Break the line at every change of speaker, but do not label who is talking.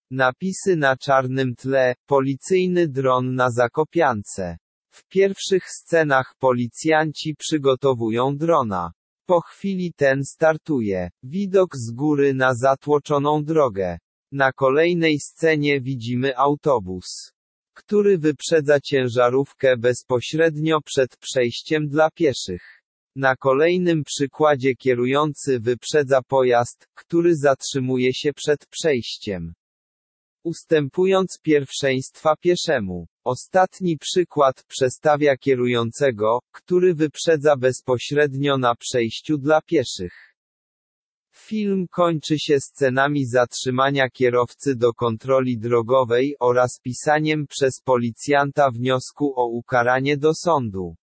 Napisy na czarnym tle, policyjny dron na Zakopiance. W pierwszych scenach policjanci przygotowują drona. Po chwili ten startuje. Widok z góry na zatłoczoną drogę. Na kolejnej scenie widzimy autobus, który wyprzedza ciężarówkę bezpośrednio przed przejściem dla pieszych. Na kolejnym przykładzie kierujący wyprzedza pojazd, który zatrzymuje się przed przejściem, ustępując pierwszeństwa pieszemu. Ostatni przykład przestawia kierującego, który wyprzedza bezpośrednio na przejściu dla pieszych. Film kończy się scenami zatrzymania kierowcy do kontroli drogowej oraz pisaniem przez policjanta wniosku o ukaranie do sądu.